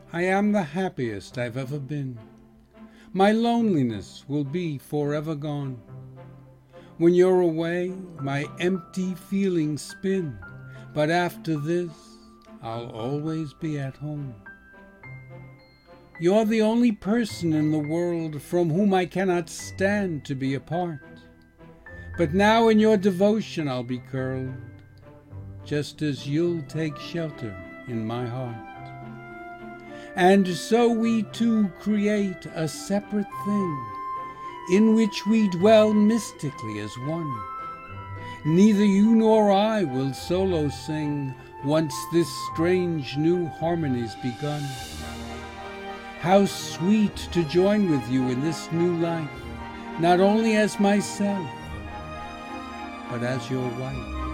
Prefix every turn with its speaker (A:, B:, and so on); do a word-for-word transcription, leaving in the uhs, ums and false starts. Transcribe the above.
A: I am the happiest I've ever been. My loneliness will be forever gone. When you're away, my empty feelings spin, but after this, I'll always be at home. You're the only person in the world from whom I cannot stand to be apart. But now in your devotion I'll be curled, just as you'll take shelter in my heart. And so we two create a separate thing, in which we dwell mystically as one. Neither you nor I will solo sing, once this strange new harmony's begun. How sweet to join with you in this new life, not only as myself, but as your wife.